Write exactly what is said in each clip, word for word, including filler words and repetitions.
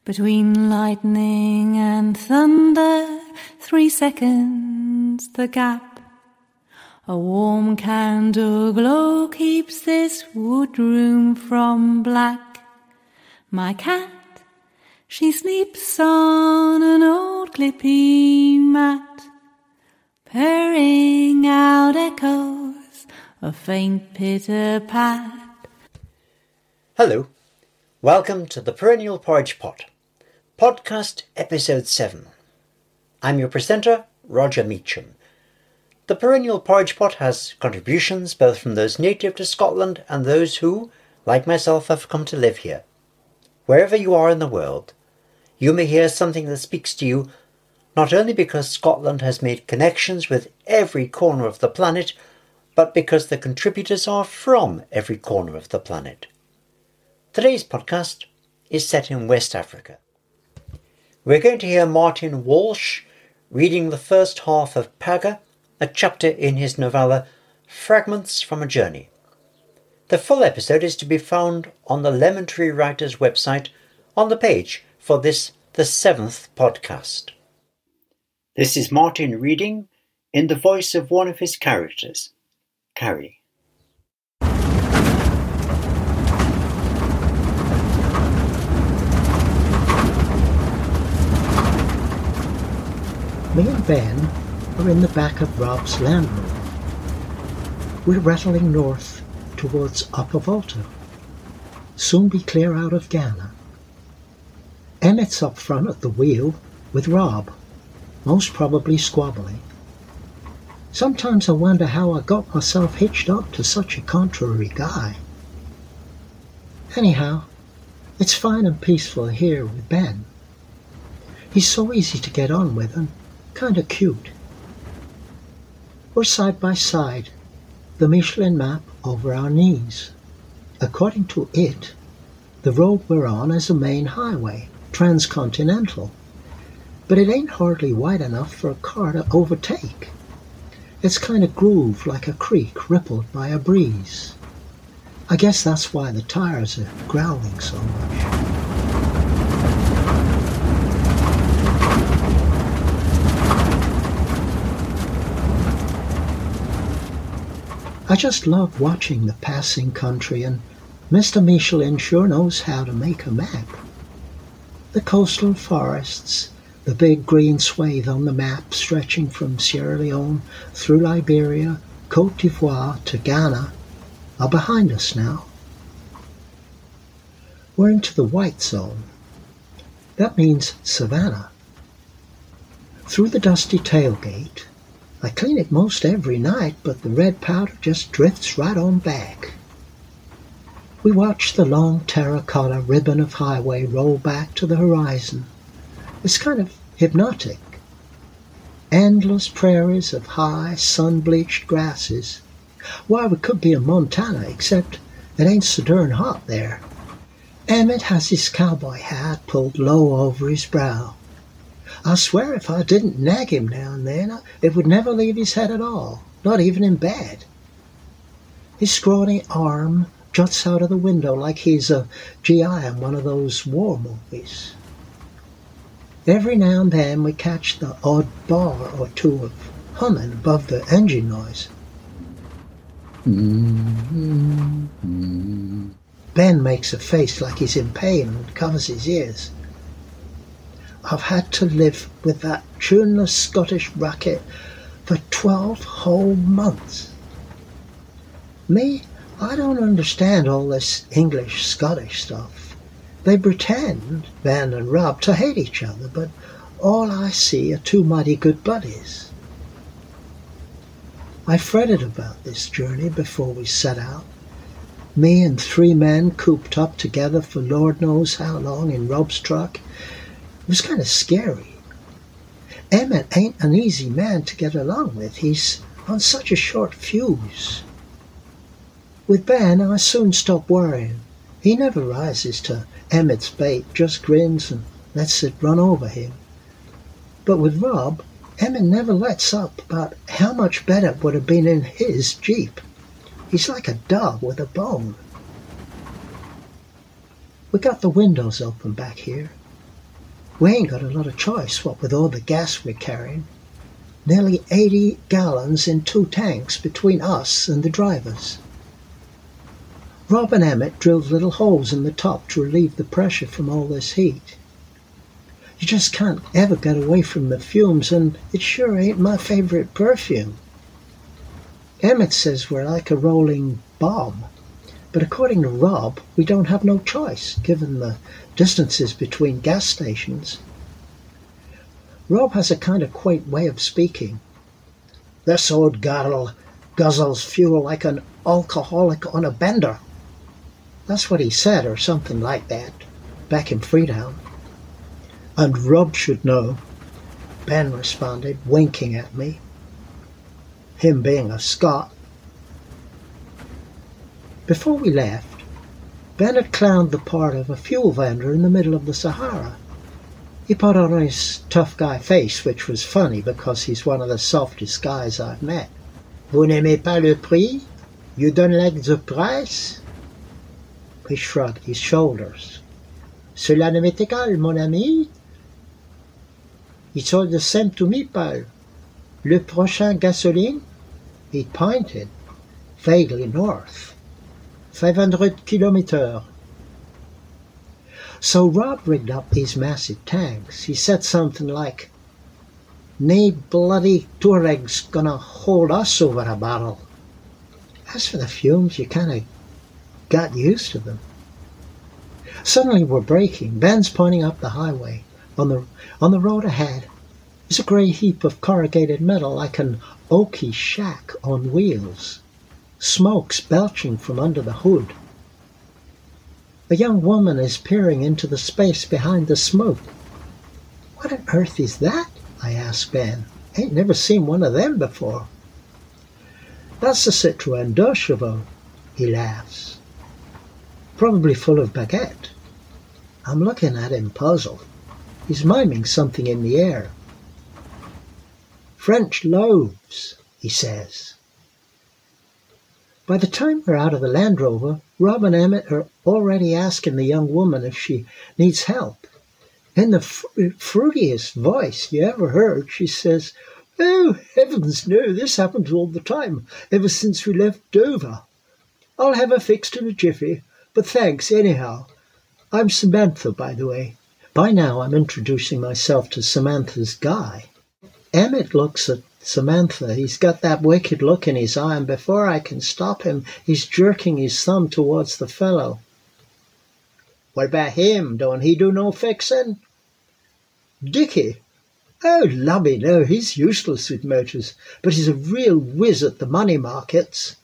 Between lightning and thunder, three seconds the gap. A warm candle glow keeps this woodroom from black. My cat, she sleeps on an old clippy mat, purring out echoes of faint pitter-pat. Hello, welcome to the Perennial Porridge Pot, podcast episode seven. I'm your presenter, Roger Meacham. The Perennial Porridge Pot has contributions both from those native to Scotland and those who, like myself, have come to live here. Wherever you are in the world, you may hear something that speaks to you, not only because Scotland has made connections with every corner of the planet, but because the contributors are from every corner of the planet. Today's podcast is set in West Africa. We're going to hear Martin Walsh reading the first half of Paga, a chapter in his novella Fragments from a Journey. The full episode is to be found on the Lemon Tree Writers website on the page for this, the seventh podcast. This is Martin reading in the voice of one of his characters, Carrie. Me and Ben are in the back of Rob's Land Rover. We're rattling north towards Upper Volta. Soon be clear out of Ghana. Emmett's up front at the wheel with Rob, most probably squabbling. Sometimes I wonder how I got myself hitched up to such a contrary guy. Anyhow, it's fine and peaceful here with Ben. He's so easy to get on with and kind of cute. We're side by side, the Michelin map over our knees. According to it, the road we're on is a main highway, transcontinental, but it ain't hardly wide enough for a car to overtake. It's kind of grooved like a creek rippled by a breeze. I guess that's why the tires are growling so much. I just love watching the passing country, and Mister Michelin sure knows how to make a map. The coastal forests, the big green swathe on the map stretching from Sierra Leone through Liberia, Cote d'Ivoire to Ghana, are behind us now. We're into the white zone. That means savannah. Through the dusty tailgate, I clean it most every night, but the red powder just drifts right on back. We watch the long terracotta ribbon of highway roll back to the horizon. It's kind of hypnotic. Endless prairies of high, sun-bleached grasses. Why, we could be in Montana, except it ain't so darn hot there. Emmett has his cowboy hat pulled low over his brow. I swear if I didn't nag him now and then, it would never leave his head at all, not even in bed. His scrawny arm juts out of the window like he's a G I in one of those war movies. Every now and then we catch the odd bar or two of humming above the engine noise. Mm-hmm. Ben makes a face like he's in pain and covers his ears. I've had to live with that tuneless Scottish racket for twelve whole months. Me, I don't understand all this English-Scottish stuff. They pretend, Ben and Rob, to hate each other, but all I see are two mighty good buddies. I fretted about this journey before we set out. Me and three men cooped up together for Lord knows how long in Rob's truck. It was kind of scary. Emmett ain't an easy man to get along with. He's on such a short fuse. With Ben, I soon stopped worrying. He never rises to Emmett's bait, just grins and lets it run over him. But with Rob, Emmett never lets up about how much better it would have been in his Jeep. He's like a dog with a bone. We got the windows open back here. We ain't got a lot of choice, what with all the gas we're carrying. Nearly eighty gallons in two tanks between us and the drivers. Rob and Emmett drilled little holes in the top to relieve the pressure from all this heat. You just can't ever get away from the fumes, and it sure ain't my favorite perfume. Emmett says we're like a rolling bomb, but according to Rob, we don't have no choice, given the distances between gas stations. Rob has a kind of quaint way of speaking. This old girl guzzles fuel like an alcoholic on a bender. That's what he said, or something like that, back in Freetown. And Rob should know, Ben responded, winking at me. Him being a Scot. Before we left, Ben had clowned the part of a fuel vendor in the middle of the Sahara. He put on his tough guy face, which was funny because he's one of the softest guys I've met. Vous n'aimez pas le prix? You don't like the price? He shrugged his shoulders. Cela ne m'est égal, mon ami. It's all the same to me, Paul. Le prochain gasoline? He pointed, vaguely north. Five hundred kilometers. So Rob rigged up these massive tanks. He said something like, "Nae bloody Touareg's gonna hold us over a barrel." As for the fumes, you kind of got used to them. Suddenly we're braking. Ben's pointing up the highway. On the on the road ahead is a grey heap of corrugated metal like an oaky shack on wheels. Smoke's belching from under the hood. A young woman is peering into the space behind the smoke. What on earth is that? I asked Ben. Ain't never seen one of them before. That's a Citroën deux chevaux, he laughs. Probably full of baguette. I'm looking at him puzzled. He's miming something in the air. French loaves, he says. By the time we're out of the Land Rover, Rob and Emmett are already asking the young woman if she needs help. In the fr- fruitiest voice you ever heard, she says, "Oh, heavens no, this happens all the time, ever since we left Dover. I'll have her fixed in a jiffy, but thanks anyhow. I'm Samantha, by the way." By now I'm introducing myself to Samantha's guy. Emmett looks at Samantha. He's got that wicked look in his eye, and before I can stop him, he's jerking his thumb towards the fellow. "What about him? Don't he do no fixing?" "Dickie? Oh, lummy, no, he's useless with motors, but he's a real whiz at the money markets."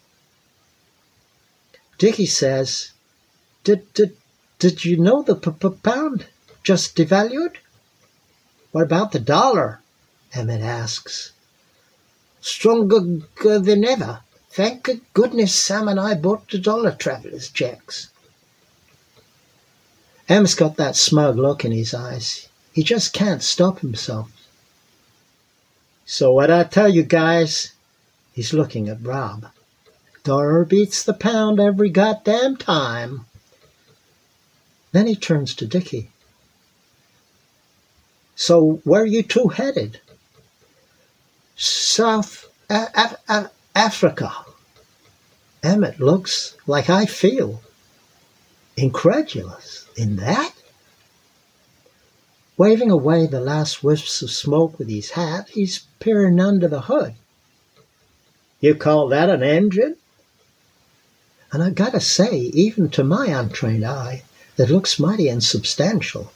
Dickie says, Did, did, did you know the p- p- pound just devalued?" "What about the dollar?" Emmett asks. "Stronger g- than ever. Thank goodness Sam and I bought the dollar traveller's checks." Emmett's got that smug look in his eyes. He just can't stop himself. "So what I tell you guys?" He's looking at Rob. "Dollar beats the pound every goddamn time." Then he turns to Dickie. "So where are you two headed?" "South Af- Af- Africa." Emmett looks like I feel. Incredulous. In that? Waving away the last wisps of smoke with his hat, he's peering under the hood. "You call that an engine?" And I gotta say, even to my untrained eye, it looks mighty insubstantial.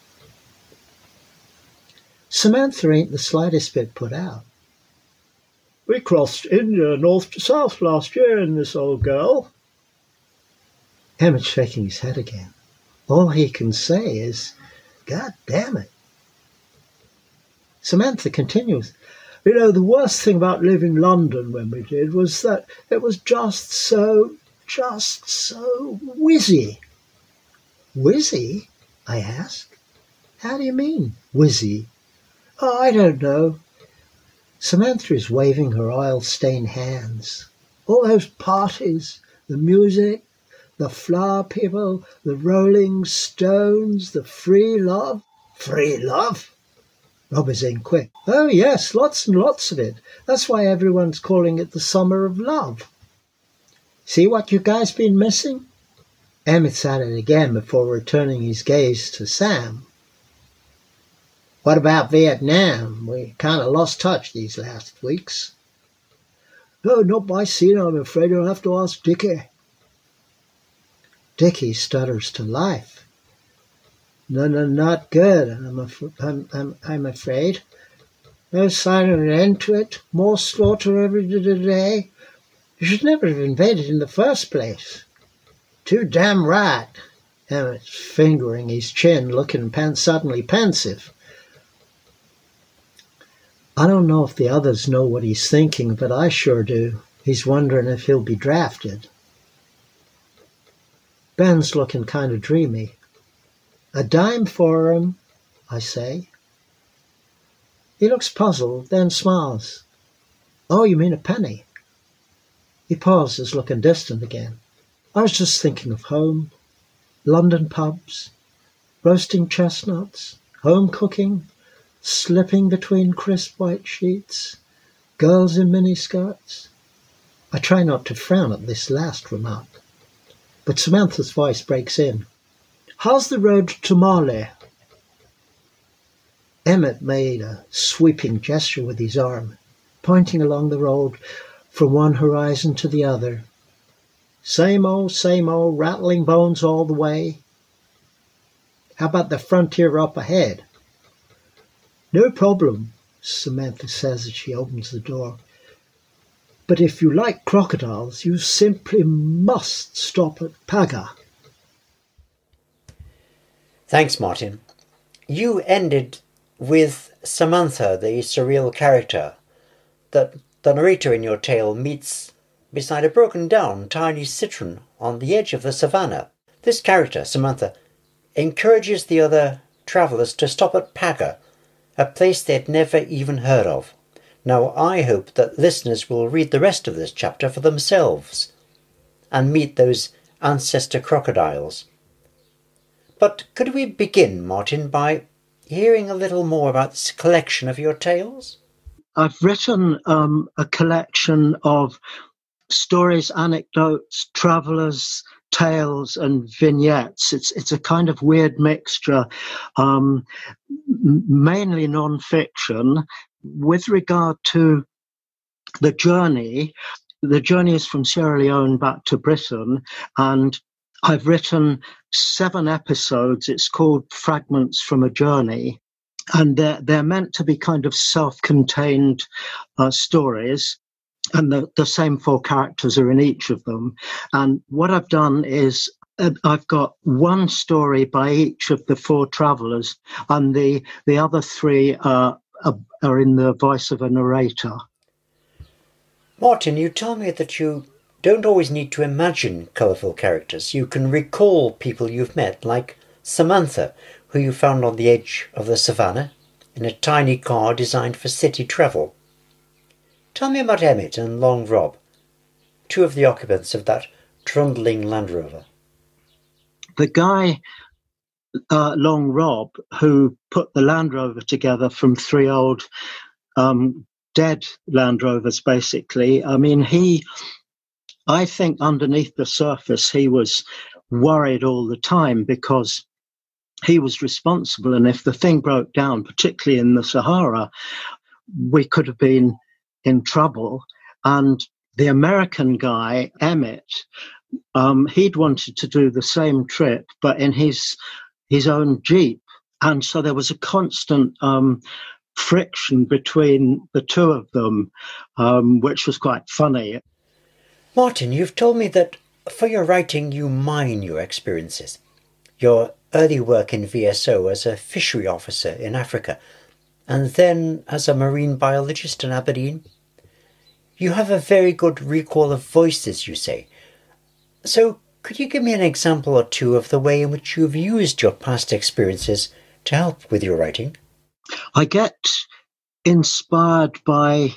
Samantha ain't the slightest bit put out. "We crossed India north to south last year in this old girl." Emmett's shaking his head again. All he can say is, "God damn it." Samantha continues, "You know, the worst thing about leaving London when we did was that it was just so, just so whizzy." "Whizzy?" I ask. "How do you mean, whizzy?" "Oh, I don't know." Samantha is waving her oil-stained hands. "All those parties, the music, the flower people, the Rolling Stones, the free love, Free love? Rob is in quick. Oh, yes, lots and lots of it. That's why everyone's calling it the summer of love. See what you guys been missing? Emmett's at it again before returning his gaze to Sam. What about Vietnam? We kind of lost touch these last weeks. No, not by scene, I'm afraid. I'll have to ask Dickie. Dickie stutters to life. No, no, not good, I'm, af- I'm, I'm, I'm afraid. No sign of an end to it. More slaughter every day. You should never have invaded in the first place. Too damn right. Emmett's fingering his chin, looking pen- suddenly pensive. I don't know if the others know what he's thinking, but I sure do. He's wondering if he'll be drafted. Ben's looking kind of dreamy. A dime for him, I say. He looks puzzled, then smiles. Oh, you mean a penny? He pauses, looking distant again. I was just thinking of home, London pubs, roasting chestnuts, home cooking, slipping between crisp white sheets, girls in miniskirts. I try not to frown at this last remark, but Samantha's voice breaks in. How's the road to Marley? Emmett made a sweeping gesture with his arm, pointing along the road from one horizon to the other. Same old, same old, rattling bones all the way. How about the frontier up ahead? No problem, Samantha says as she opens the door. But if you like crocodiles, you simply must stop at Paga. Thanks, Martin. You ended with Samantha, the surreal character that the narrator in your tale meets beside a broken-down tiny citron on the edge of the savannah. This character, Samantha, encourages the other travellers to stop at Paga, a place they'd never even heard of. Now, I hope that listeners will read the rest of this chapter for themselves and meet those ancestor crocodiles. But could we begin, Martin, by hearing a little more about this collection of your tales? I've written um, a collection of stories, anecdotes, travellers, tales and vignettes. It's it's a kind of weird mixture, um, mainly non-fiction. With regard to the journey, the journey is from Sierra Leone back to Britain, and I've written seven episodes. It's called Fragments from a Journey, and they're, they're meant to be kind of self-contained uh, stories, and the, the same four characters are in each of them. And what I've done is uh, I've got one story by each of the four travellers, and the, the other three uh, are, are in the voice of a narrator. Martin, you tell me that you don't always need to imagine colourful characters. You can recall people you've met, like Samantha, who you found on the edge of the savannah in a tiny car designed for city travel. Tell me about Emmett and Long Rob, two of the occupants of that trundling Land Rover. The guy, uh, Long Rob, who put the Land Rover together from three old um, dead Land Rovers, basically. I mean, he... I think underneath the surface, he was worried all the time because he was responsible. And if the thing broke down, particularly in the Sahara, we could have been in trouble. And the American guy, Emmett, um, he'd wanted to do the same trip, but in his his own Jeep. And so there was a constant um, friction between the two of them, um, which was quite funny. Martin, you've told me that for your writing you mine your experiences. Your early work in V S O as a fishery officer in Africa, and then as a marine biologist in Aberdeen. You have a very good recall of voices, you say. So could you give me an example or two of the way in which you've used your past experiences to help with your writing? I get inspired by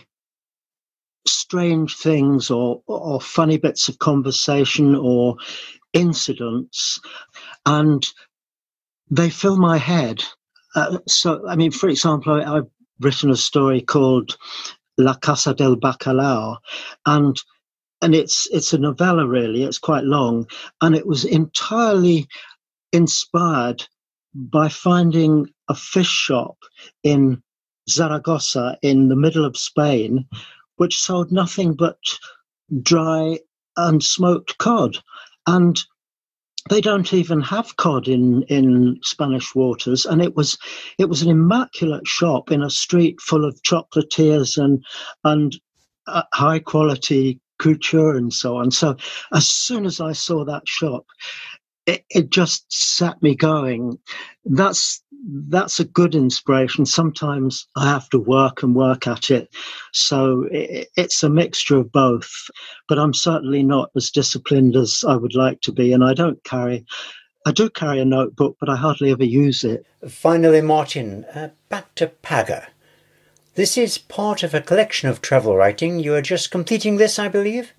strange things or, or funny bits of conversation or incidents, and they fill my head. Uh, so, I mean, for example, I, I've written a story called La Casa del Bacalao, and and it's it's a novella, really. It's quite long, and it was entirely inspired by finding a fish shop in Zaragoza in the middle of Spain, which sold nothing but dry and smoked cod. And they don't even have cod in, in Spanish waters. And it was it was an immaculate shop in a street full of chocolatiers and and uh, high quality couture and so on. So as soon as I saw that shop, It, it just set me going. That's that's a good inspiration. Sometimes I have to work and work at it, so it, it's a mixture of both. But I'm certainly not as disciplined as I would like to be, and I don't carry. I do carry a notebook, but I hardly ever use it. Finally, Martin, uh, back to Paga. This is part of a collection of travel writing. You are just completing this, I believe?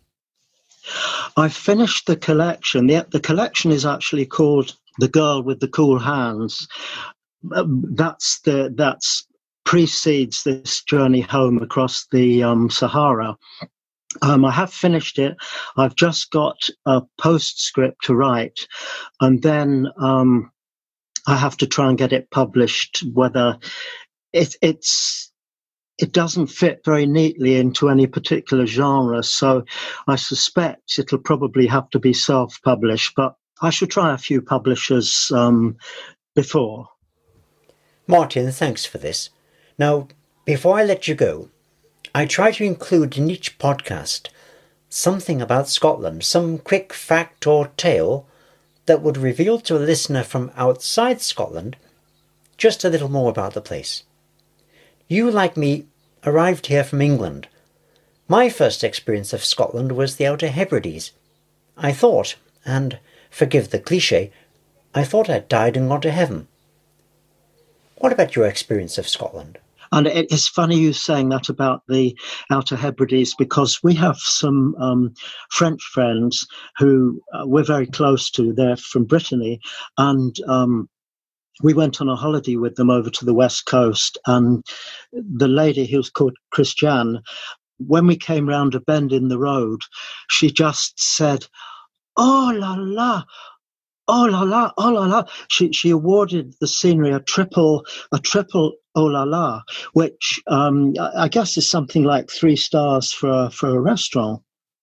I finished the collection. The, the collection is actually called The Girl with the Cool Hands. Um, that's the that's precedes this journey home across the um, Sahara. Um, I have finished it. I've just got a postscript to write, and then um, I have to try and get it published. Whether it, it's it doesn't fit very neatly into any particular genre, so I suspect it'll probably have to be self-published, but I should try a few publishers um, before. Martin, thanks for this. Now, before I let you go, I try to include in each podcast something about Scotland, some quick fact or tale that would reveal to a listener from outside Scotland just a little more about the place. You, like me, arrived here from England. My first experience of Scotland was the Outer Hebrides. I thought, and forgive the cliché, I thought I'd died and gone to heaven. What about your experience of Scotland? And it's funny you saying that about the Outer Hebrides, because we have some um, French friends who uh, we're very close to. They're from Brittany, and um, we went on a holiday with them over to the West Coast, and the lady, who was called Christiane, when we came round a bend in the road, she just said, "Oh la la, oh la la, oh la la." She she awarded the scenery a triple a triple oh la la, which um, I guess is something like three stars for for a restaurant.